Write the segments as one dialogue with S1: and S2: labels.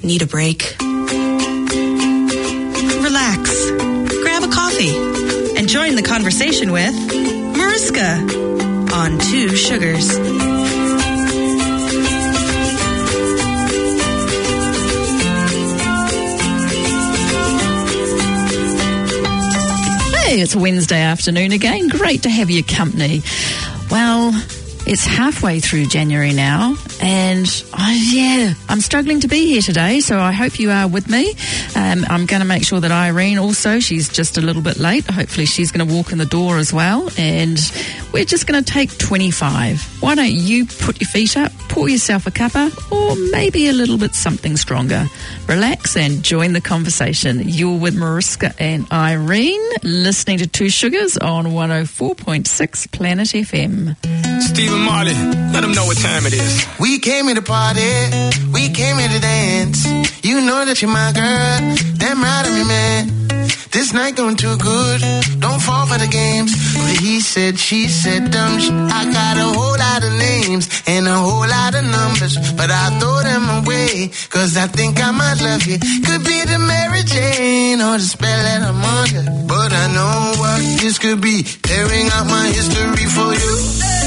S1: Need a break? Relax. Grab a coffee and join the conversation with Mariska on Two Sugars.
S2: Hey, it's Wednesday afternoon again. Great to have your company. Well, it's halfway through January now, and I'm struggling to be here today, so I hope you are with me. I'm going to make sure that Irene also, she's just a little bit late. Hopefully she's going to walk in the door as well, and we're just going to take 25. Why don't you put your feet up, pour yourself a cuppa, or maybe a little bit something stronger. Relax and join the conversation. You're with Mariska and Irene, listening to Two Sugars on 104.6 Planet FM.
S3: Stephen Marley, let them know what time it is.
S4: We came here to party, we came here to dance. You know that you're my girl, damn right of me, man. This night going too good, don't fall for the games. But he said, she said, dumb shit. I got a whole lot of names and a whole lot of numbers, but I throw them away, cause I think I might love you. Could be the Mary Jane or the spell that I'm under, but I know what this could be, tearing out my history for you.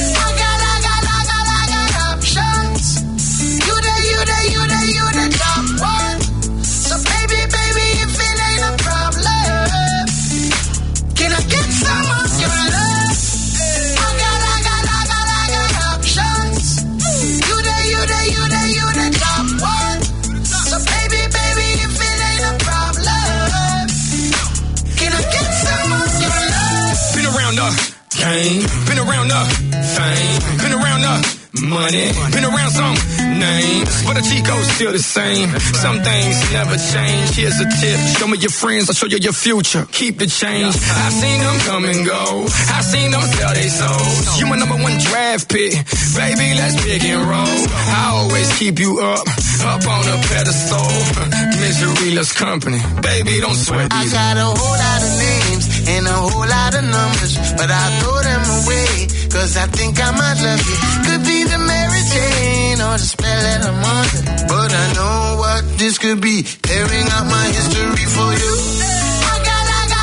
S4: You the top one. So baby, if it ain't a problem, can I get some of your love? I got options. You the top one. So baby, if it ain't a problem, can I get some of your love?
S3: Been around the game, been around the fame, been around the money, been around some names, but the Chico's still the same. Some things never change. Here's a tip: show me your friends, I'll show you your future. Keep the change. I've seen them come and go, I've seen them sell their souls. You my number one draft pick, baby, let's pick and roll. I always keep you up on a pedestal. Misery loves company, baby, don't sweat these.
S4: I got a whole lot of names and a whole lot of numbers, but I throw them away, cause I think I might love you. Could be the Mary Jane or the spell that I'm under, but I know what this could be, tearing out my history for you. I got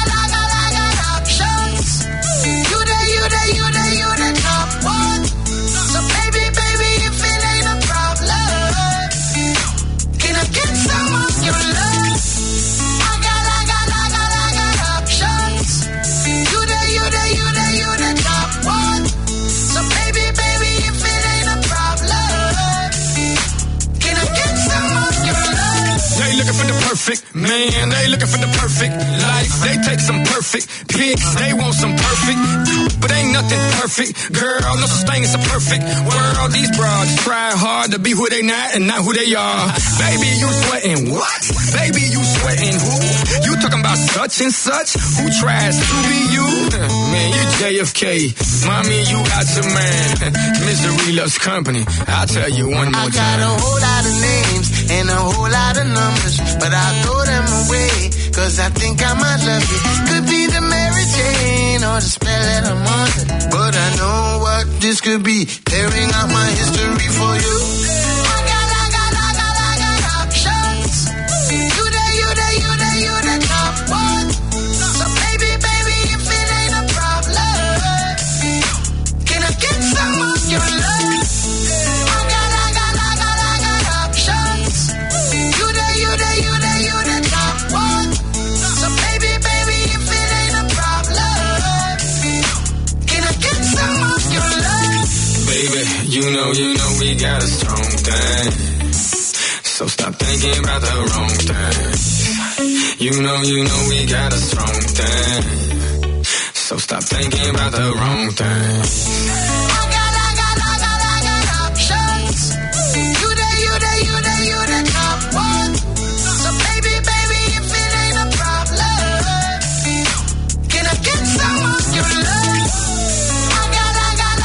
S4: options. You the top one. So baby, if it ain't a problem, can I get some of your love? I got options. You the top one. So baby, if it ain't a problem, can I get some of your love?
S3: They looking for the perfect man, they looking for the perfect life. They take some perfect pics, they want some perfect, but ain't nothing perfect. Girl, no such thing as a perfect world. These broads try hard to be who they not and not who they are. Baby, you sweating what? Baby, you sweating who? You talking about such and such? Who tries to be you? Man, you JFK. Mommy, you got your man. Misery loves company. I'll tell you one more time.
S4: I got a whole lot of names and a whole lot of numbers, but I throw them away, cause I think I might love you. Could be the Mary Jane or the spell that I'm under, but I know what this could be, tearing out my history for you. I got options. You the top one. So baby, if it ain't a problem, can I get some of your love? I got options. You the top one. So baby, if it ain't a problem, can I get some of your love?
S3: Baby, you know we got a strong thing, so stop thinking about the wrong thing. You know we got a strong thing, so stop thinking about the wrong thing.
S4: I got options. You the top one. So baby, if it ain't a problem, can I get some of your love? I got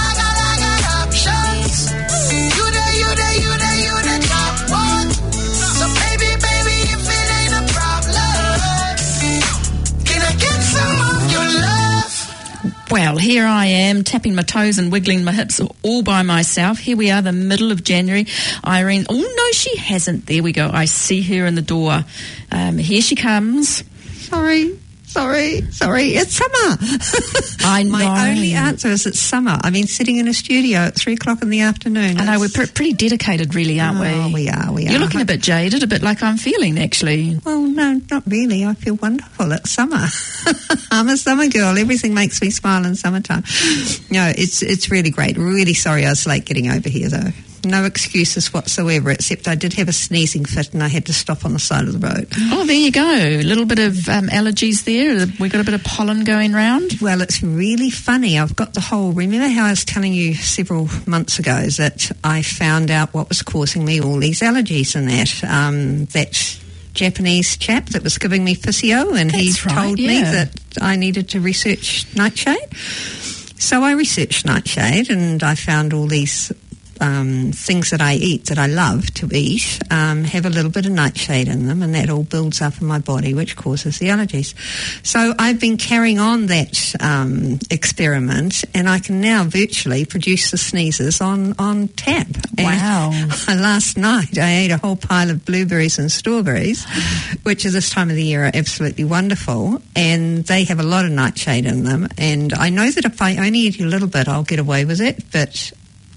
S4: options. You the top one. So baby, if it ain't a problem, can I get some of your love?
S2: Well, here I am, tapping my toes and wiggling my hips all by myself. Here we are, the middle of January. Irene, oh no, she hasn't. There we go. I see her in the door. Here she comes.
S5: Sorry. It's summer.
S2: I know.
S5: My only answer is it's summer. I've been sitting in a studio at 3:00 in the afternoon.
S2: I know, we're pretty dedicated, really, aren't we?
S5: Oh, we are.
S2: You're looking a bit jaded, a bit like I'm feeling, actually.
S5: Well, no, not really. I feel wonderful. It's summer. I'm a summer girl. Everything makes me smile in summertime. No, it's really great. Really sorry I was late getting over here, though. No excuses whatsoever, except I did have a sneezing fit and I had to stop on the side of the road.
S2: Oh, there you go. A little bit of allergies there. We got a bit of pollen going round.
S5: Well, it's really funny. I've got the whole... Remember how I was telling you several months ago that I found out what was causing me all these allergies and that Japanese chap that was giving me physio, and he told me that I needed to research nightshade. So I researched nightshade and I found all these... things that I eat, that I love to eat, have a little bit of nightshade in them, and that all builds up in my body, which causes the allergies. So I've been carrying on that experiment, and I can now virtually produce the sneezes on tap.
S2: Wow.
S5: And last night I ate a whole pile of blueberries and strawberries, which at this time of the year are absolutely wonderful, and they have a lot of nightshade in them, and I know that if I only eat a little bit I'll get away with it, but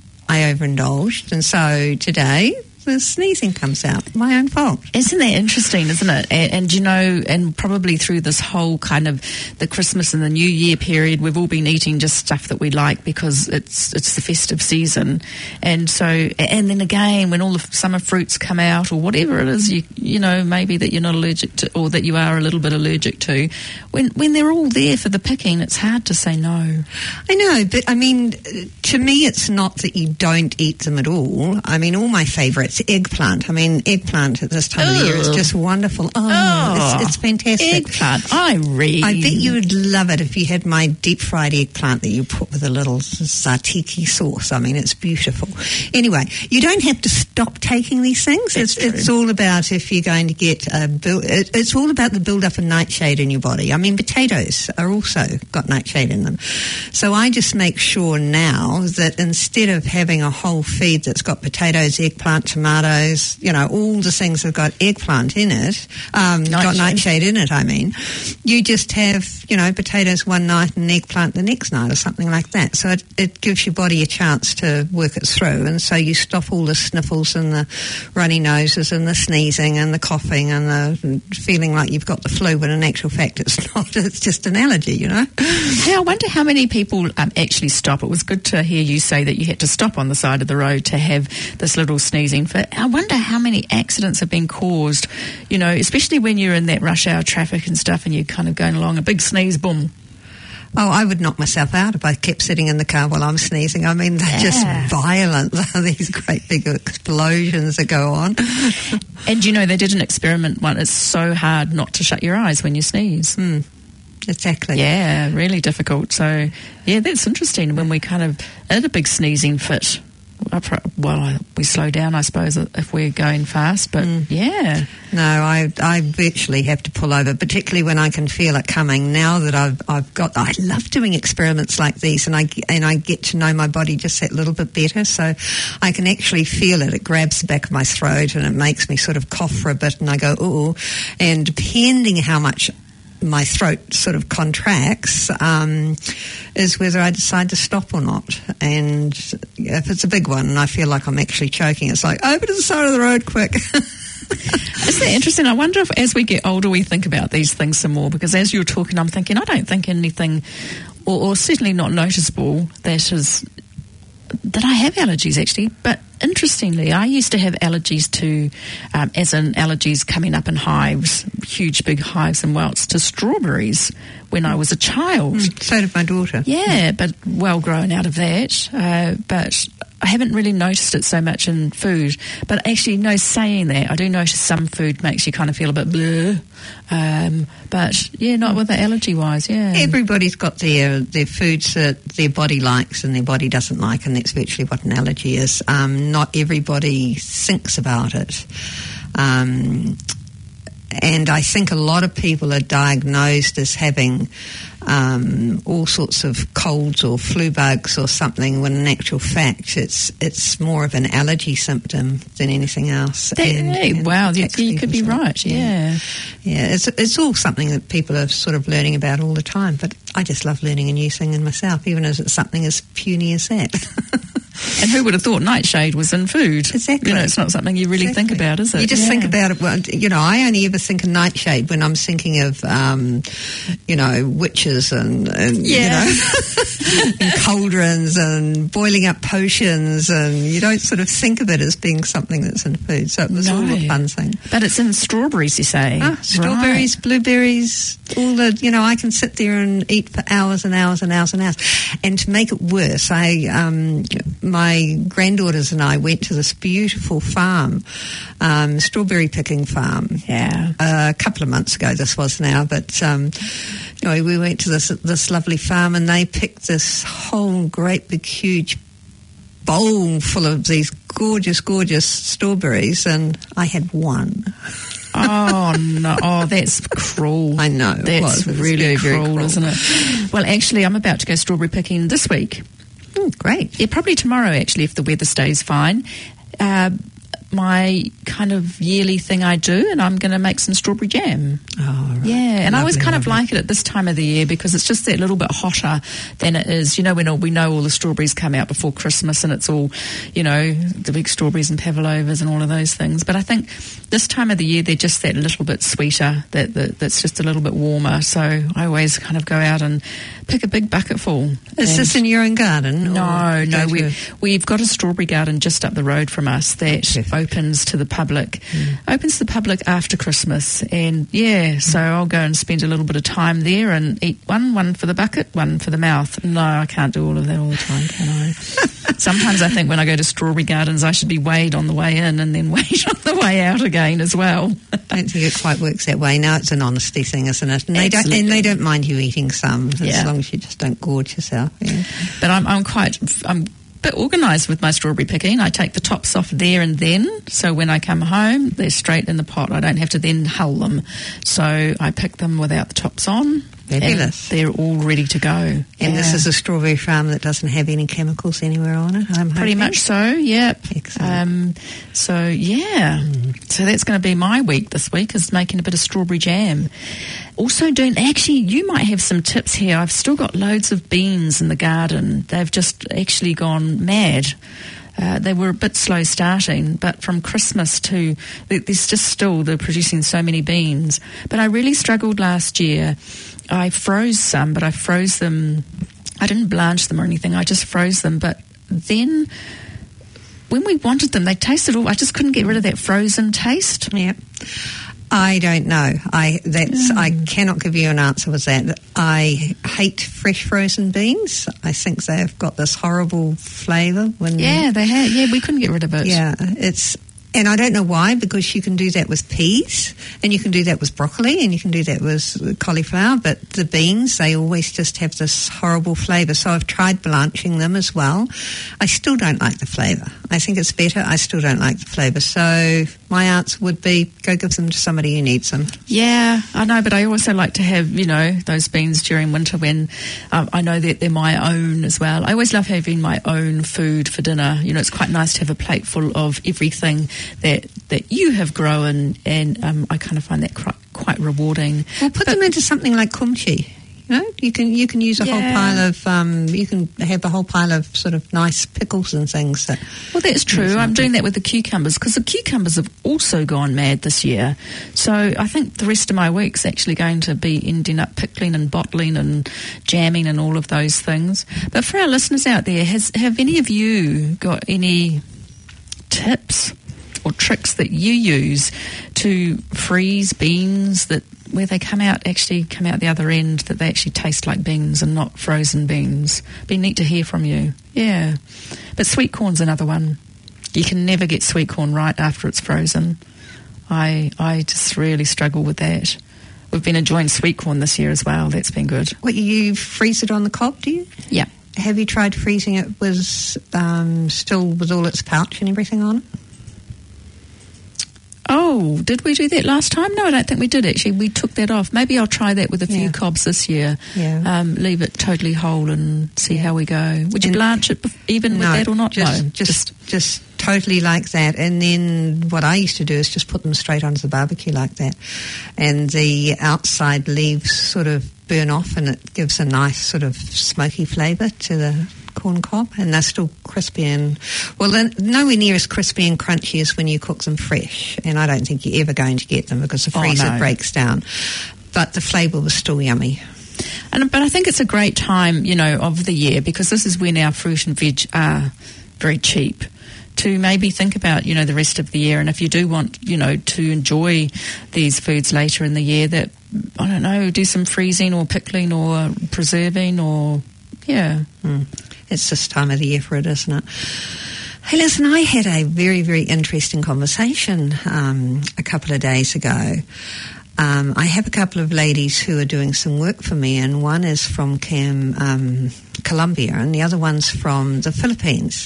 S5: I overindulged, and so today the sneezing comes out. My own fault.
S2: Isn't that interesting, isn't it? And you know, and probably through this whole kind of the Christmas and the New Year period, we've all been eating just stuff that we like because it's the festive season. And so, and then again, when all the summer fruits come out or whatever it is, you know, maybe that you're not allergic to, or that you are a little bit allergic to, when they're all there for the picking, it's hard to say no.
S5: I know, but I mean, to me, it's not that you don't eat them at all. I mean, all my favourites. Eggplant. I mean, eggplant at this time of the year is just wonderful. It's fantastic.
S2: Eggplant, Irene.
S5: I bet you would love it if you had my deep-fried eggplant that you put with a little tzatziki sauce. I mean, it's beautiful. Anyway, you don't have to stop taking these things. It's all about if you're going to get it's all about the build-up of nightshade in your body. I mean, potatoes are also got nightshade in them. So I just make sure now that instead of having a whole feed that's got potatoes, eggplant, tomatoes, you know, all the things that have got eggplant in it, got nightshade in it, I mean, you just have, you know, potatoes one night and eggplant the next night or something like that. So it gives your body a chance to work it through, and so you stop all the sniffles and the runny noses and the sneezing and the coughing and the feeling like you've got the flu, when in actual fact it's not. It's just an allergy, you know.
S2: Yeah, I wonder how many people actually stop. It was good to hear you say that you had to stop on the side of the road to have this little sneezing fit. I wonder how many accidents have been caused, you know, especially when you're in that rush hour traffic and stuff and you're kind of going along, a big sneeze, boom.
S5: Oh, I would knock myself out if I kept sitting in the car while I'm sneezing. I mean, they're just violent. These great big explosions that go on.
S2: And, you know, they did an experiment once. It's so hard not to shut your eyes when you sneeze.
S5: Exactly.
S2: Yeah, really difficult. So, yeah, that's interesting when we kind of had a big sneezing fit. Well, we slow down, I suppose, if we're going fast, but yeah.
S5: No, I virtually have to pull over, particularly when I can feel it coming. Now that I love doing experiments like these, and I get to know my body just that little bit better, so I can actually feel it. It grabs the back of my throat and it makes me sort of cough for a bit, and I go, ooh, and depending how much my throat sort of contracts is whether I decide to stop or not. And if it's a big one and I feel like I'm actually choking, it's like, over to the side of the road quick.
S2: Isn't that interesting? I wonder if as we get older we think about these things some more, because as you're talking I'm thinking I don't think anything, or certainly not noticeable, that I have allergies actually. But interestingly, I used to have allergies to, as in allergies coming up in hives, huge big hives and welts, to strawberries when I was a child.
S5: So did my daughter.
S2: Yeah, but well grown out of that. But I haven't really noticed it so much in food. But actually, no, saying that, I do notice some food makes you kind of feel a bit bleh. But, yeah, not with the allergy-wise, yeah.
S5: Everybody's got their foods that their body likes and their body doesn't like, and that's virtually what an allergy is. Not everybody thinks about it. and I think a lot of people are diagnosed as having all sorts of colds or flu bugs or something, when in actual fact it's more of an allergy symptom than anything else.
S2: Wow, you could be right. Yeah.
S5: It's all something that people are sort of learning about all the time, but I just love learning a new thing in myself, even as it's something as puny as that.
S2: And who would have thought nightshade was in food?
S5: Exactly.
S2: You know, it's not something you really think about, is it?
S5: You just think about it. Well, you know, I only ever think of nightshade when I'm thinking of, you know, witches and you know, and cauldrons and boiling up potions, and you don't sort of think of it as being something that's in food. So it was all a fun thing.
S2: But it's in strawberries, you say?
S5: Strawberries, blueberries, all the, you know, I can sit there and eat for hours and hours and hours and hours. And to make it worse, my granddaughters and I went to this beautiful farm, strawberry picking farm.
S2: Yeah.
S5: A couple of months ago, this was now, but you know, we went to this lovely farm, and they picked this whole great big huge bowl full of these gorgeous, gorgeous strawberries, and I had one.
S2: Oh, no. Oh, that's cruel.
S5: I know.
S2: That's really cruel, isn't it? Well, actually, I'm about to go strawberry picking this week.
S5: Oh, great.
S2: Yeah, probably tomorrow, actually, if the weather stays fine. My kind of yearly thing I do, and I'm going to make some strawberry jam.
S5: Oh, right.
S2: Yeah, and
S5: lovely,
S2: I always kind of
S5: lovely.
S2: like it at this time of the year because it's just that little bit hotter than it is. You know, when we know all the strawberries come out before Christmas, and it's all, you know, the big strawberries and pavlovas and all of those things. But I think this time of the year, they're just that little bit sweeter, that's just a little bit warmer. So I always kind of go out and pick a big bucket full.
S5: Is this in your own garden?
S2: No, we've got a strawberry garden just up the road from us that opens to the public. Opens to the public after Christmas, and so I'll go and spend a little bit of time there and eat one for the bucket, one for the mouth. No, I can't do all of that all the time, can I? Sometimes I think when I go to strawberry gardens, I should be weighed on the way in and then weighed on the way out again as well.
S5: I don't think it quite works that way. No, it's an honesty thing, isn't it? And they don't mind you eating some, as long as you just don't gorge yourself. Yeah.
S2: But I'm a bit organised with my strawberry picking. I take the tops off there and then, so when I come home, they're straight in the pot. I don't have to then hull them. So I pick them without the tops on.
S5: Fabulous.
S2: They're all ready to go. And
S5: this is a strawberry farm that doesn't have any chemicals anywhere on it, I'm hoping.
S2: Pretty much so, yep.
S5: Excellent.
S2: So that's going to be my week this week, is making a bit of strawberry jam. Also you might have some tips here. I've still got loads of beans in the garden. They've just actually gone mad. They were a bit slow starting, but from Christmas to, they're producing so many beans. But I really struggled last year. I froze some, but I froze them. I didn't blanch them or anything. I just froze them. But then when we wanted them, they tasted I just couldn't get rid of that frozen taste.
S5: Yeah. I don't know. I cannot give you an answer with that. I hate fresh frozen beans. I think they've got this horrible flavour. They have.
S2: Yeah, we couldn't get rid of it.
S5: Yeah, and I don't know why, because you can do that with peas, and you can do that with broccoli, and you can do that with cauliflower, but the beans, they always just have this horrible flavour. So I've tried blanching them as well. I still don't like the flavour. I think it's better. I still don't like the flavour. So my answer would be, go give them to somebody who needs them.
S2: Yeah, I know, but I also like to have, those beans during winter when I know that they're my own as well. I always love having my own food for dinner. It's quite nice to have a plate full of everything that you have grown, and I kind of find that quite rewarding.
S5: Well, put them into something like kumchi. You can use a whole pile of you can have a whole pile of sort of nice pickles and things.
S2: Well, that's true. I'm doing that with the cucumbers, because the cucumbers have also gone mad this year. So I think the rest of my week's actually going to be ending up pickling and bottling and jamming and all of those things. But for our listeners out there, have any of you got any tips or tricks that you use to freeze beans where they come out the other end, that they actually taste like beans and not frozen beans? Be neat to hear from you. Yeah. But sweet corn's another one. You can never get sweet corn right after it's frozen. I just really struggle with that. We've been enjoying sweet corn this year as well. That's been good.
S5: What, you freeze it on the cob, do you?
S2: Yeah.
S5: Have you tried freezing it still with all its pouch and everything on it?
S2: Oh, did we do that last time? No, I don't think we did, actually. We took that off. Maybe I'll try that with a few cobs this year.
S5: Yeah.
S2: Leave it totally whole and see how we go. Would you blanch it even with that or not?
S5: Just totally like that. And then what I used to do is just put them straight onto the barbecue like that. And the outside leaves sort of burn off, and it gives a nice sort of smoky flavour to the corn cob, and they're still crispy and, well, they're nowhere near as crispy and crunchy as when you cook them fresh, and I don't think you're ever going to get them because the freezer breaks down, but the flavour was still yummy.
S2: But I think it's a great time, of the year, because this is when our fruit and veg are very cheap, to maybe think about, the rest of the year. And if you do want, to enjoy these foods later in the year, that, I don't know, do some freezing or pickling or preserving or, It's this time of the year for it, isn't it? Hey, listen, I had a very, very interesting conversation a couple of days ago. I have a couple of ladies who are doing some work for me, and one is from Colombia and the other one's from the Philippines.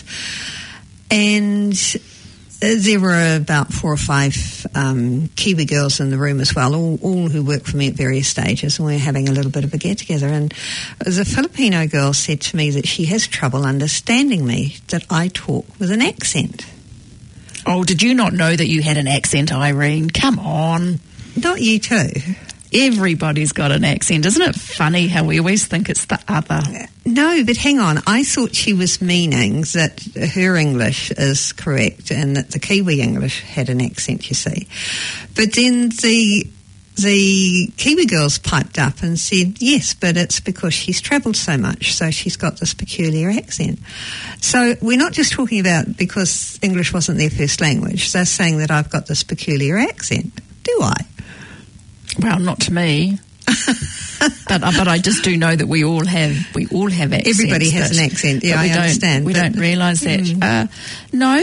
S2: And there were about 4 or 5 Kiwi girls in the room as well, all who work for me at various stages, and we're having a little bit of a get-together. And the Filipino girl said to me that she has trouble understanding me, that I talk with an accent. Oh, did you not know that you had an accent, Irene? Come on.
S5: Not you too.
S2: Everybody's got an accent. Isn't it funny how we always think it's the other?
S5: No, but hang on. I thought she was meaning that her English is correct and that the Kiwi English had an accent, you see. But then the Kiwi girls piped up and said, yes, but it's because she's travelled so much, so she's got this peculiar accent. So we're not just talking about because English wasn't their first language. They're saying that I've got this peculiar accent. Do I?
S2: Well, not to me. but I just do know that we all have accents.
S5: Everybody has an accent. Yeah, I understand.
S2: We don't realise that. No,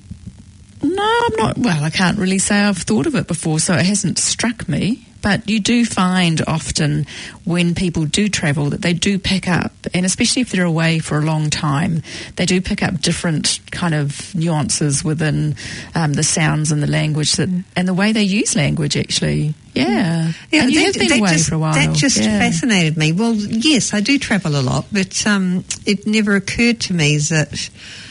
S2: I'm not. Well, I can't really say I've thought of it before, so it hasn't struck me. But you do find often when people do travel that they do pick up, and especially if they're away for a long time, they do pick up different kind of nuances within the sounds and the language and the way they use language, actually. Yeah. And you have been away for a while.
S5: That just fascinated me. Well, yes, I do travel a lot, but it never occurred to me that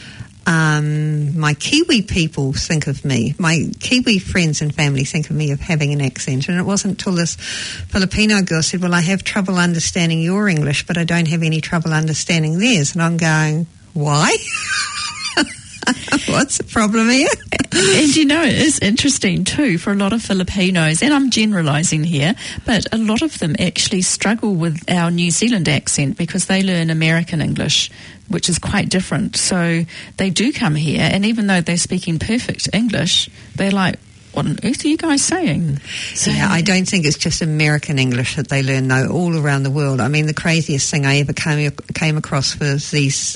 S5: my Kiwi people think of me, my Kiwi friends and family think of me of having an accent. And it wasn't until this Filipino girl said, well, I have trouble understanding your English, but I don't have any trouble understanding theirs. And I'm going, why? What's the problem here?
S2: And it is interesting too for a lot of Filipinos, and I'm generalising here, but a lot of them actually struggle with our New Zealand accent because they learn American English, which is quite different. So they do come here, and even though they're speaking perfect English, they're like, what on earth are you guys saying? So,
S5: yeah, I don't think it's just American English that they learn, though, all around the world. I mean, the craziest thing I ever came across was these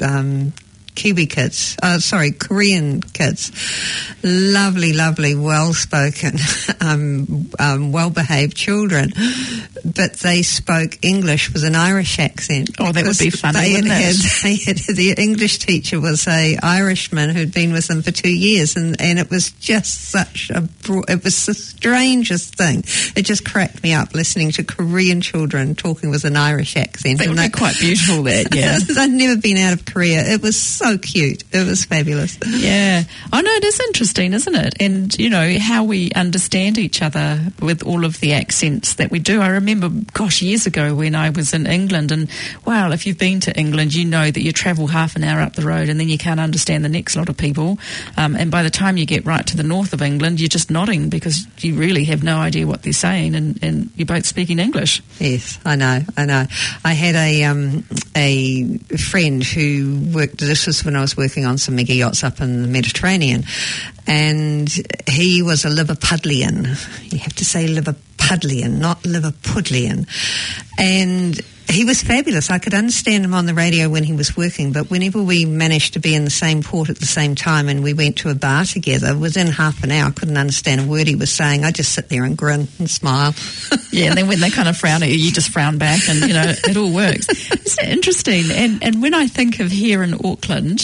S5: Korean kids. Lovely, lovely, well-spoken, well-behaved children. But they spoke English with an Irish accent.
S2: Oh, that would be funny, wouldn't it?
S5: The English teacher was a Irishman who'd been with them for 2 years, and it was just it was the strangest thing. It just cracked me up listening to Korean children talking with an Irish accent.
S2: That would be quite beautiful, that, yeah.
S5: I'd never been out of Korea. It was so cute. It was fabulous.
S2: Yeah. I know, it is interesting, isn't it? And, how we understand each other with all of the accents that we do. I remember, years ago when I was in England, and, wow, if you've been to England, you know that you travel half an hour up the road and then you can't understand the next lot of people. And by the time you get right to the north of England, you're just nodding because you really have no idea what they're saying, and you're both speaking English.
S5: Yes, I know. I had a friend who worked, this was when I was working on some mega yachts up in the Mediterranean, and he was a Liverpudlian. You have to say Liverpudlian, not Liverpudlian. And he was fabulous. I could understand him on the radio when he was working, but whenever we managed to be in the same port at the same time and we went to a bar together, within half an hour I couldn't understand a word he was saying. I just sit there and grin and smile.
S2: Yeah, and then when they kind of frown at you, you just frown back, and, it all works. Isn't it interesting? And when I think of here in Auckland,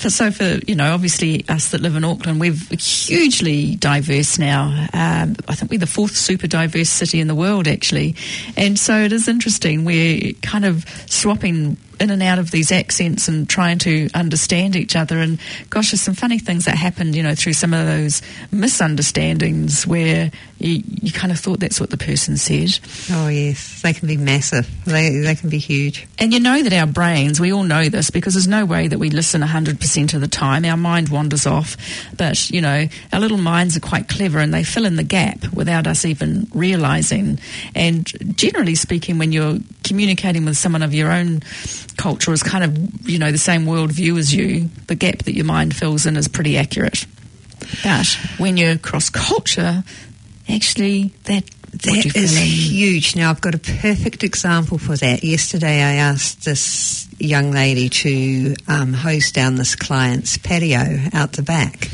S2: for obviously us that live in Auckland, we're hugely diverse now. I think we're the 4th super diverse city in the world, actually. And so it is interesting. We're kind of swapping in and out of these accents and trying to understand each other. And gosh, there's some funny things that happened, through some of those misunderstandings where you kind of thought that's what the person said.
S5: Oh yes, they can be massive. They can be huge.
S2: And that our brains, we all know this because there's no way that we listen 100% of the time. Our mind wanders off, but our little minds are quite clever and they fill in the gap without us even realising. And generally speaking, when you're communicating with someone of your own culture is kind of, the same worldview as you, the gap that your mind fills in is pretty accurate. But when you're cross-culture, actually that
S5: is huge. Now, I've got a perfect example for that. Yesterday I asked this young lady to hose down this client's patio out the back.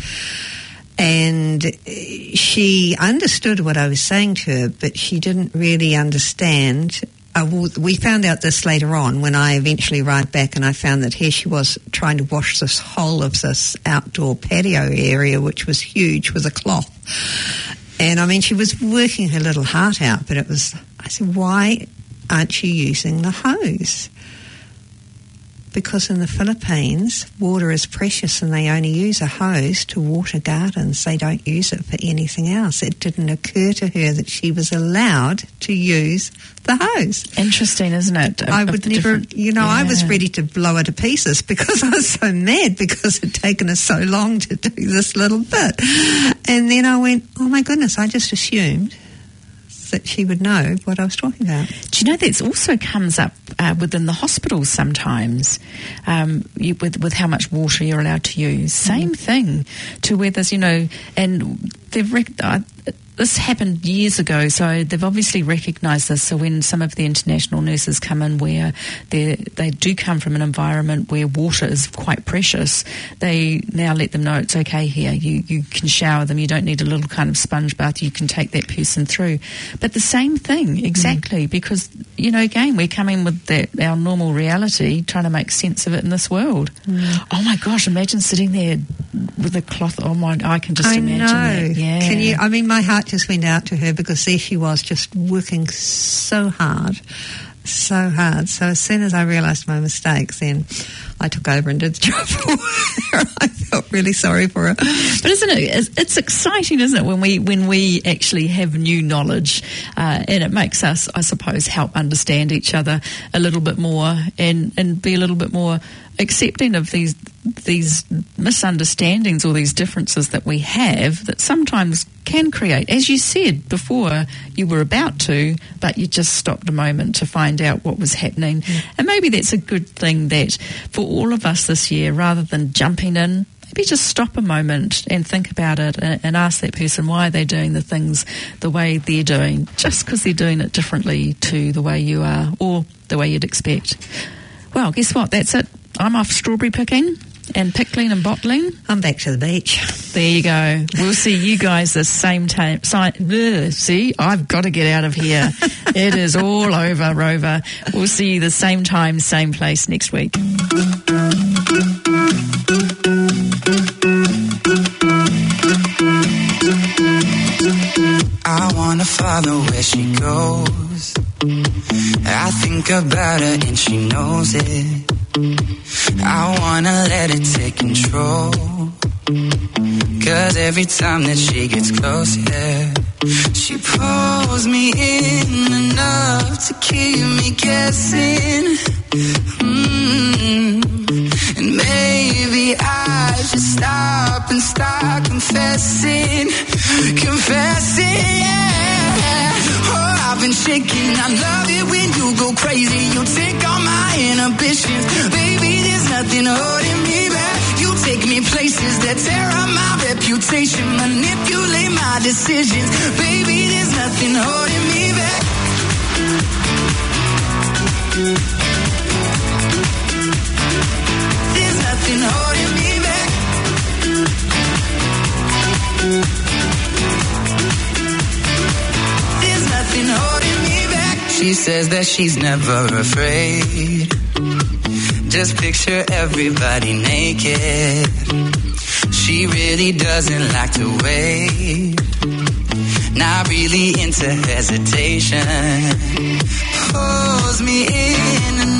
S5: And she understood what I was saying to her, but she didn't really understand. We found out this later on when I eventually arrived back, and I found that here she was trying to wash this whole of this outdoor patio area, which was huge, with a cloth. And I mean, she was working her little heart out, but I said, why aren't you using the hose? Because in the Philippines, water is precious and they only use a hose to water gardens. They don't use it for anything else. It didn't occur to her that she was allowed to use the hose.
S2: Interesting, isn't it?
S5: I would never, I was ready to blow her to pieces because I was so mad because it had taken us so long to do this little bit. And then I went, oh my goodness, I just assumed that she would know what I was talking about.
S2: Do you know that also comes up within the hospitals sometimes with how much water you're allowed to use? Same thing to where there's, and they've this happened years ago, so they've obviously recognised this. So when some of the international nurses come in where they do come from an environment where water is quite precious, they now let them know it's okay here. You can shower them. You don't need a little kind of sponge bath. You can take that person through. But the same thing, exactly, because, again, we're coming with our normal reality, trying to make sense of it in this world. Oh, my gosh, imagine sitting there with a cloth. Oh, my, I can just imagine that. Yeah.
S5: Can you? I mean, my heart just went out to her because there she was just working so hard. So as soon as I realised my mistake, then I took over and did the job for her. I felt really sorry for her.
S2: But isn't it? It's exciting, isn't it, when we actually have new knowledge, and it makes us, I suppose, help understand each other a little bit more and be a little bit more accepting of these misunderstandings or these differences that we have that sometimes can create. As you said before, you were about to, but you just stopped a moment to find out what was happening. And maybe that's a good thing that for all of us this year, rather than jumping in, maybe just stop a moment and think about it and ask that person why they're doing the things the way they're doing, just because they're doing it differently to the way you are or the way you'd expect. Well, guess what? That's it. I'm off strawberry picking and pickling and bottling.
S5: I'm back to the beach.
S2: There you go. We'll see you guys the same time. See, I've got to get out of here. It is all over, Rover. We'll see you the same time, same place next week.
S6: I wanna follow where she goes. I think about her and she knows it. I wanna let it take control. 'Cause every time that she gets close, yeah, she pulls me in enough to keep me guessing. And maybe I should stop and start confessing, yeah. Oh, I've been shaking. I love it when you go crazy. You take all my inhibitions. Baby, there's nothing holding me back. You take me places that tear up my reputation, manipulate my decisions. Baby, there's nothing holding me back. There's nothing holding me back. There's nothing holding me back. She says that she's never afraid, Just picture everybody naked. She really doesn't like to wait. Not really into hesitation. Pulls me in and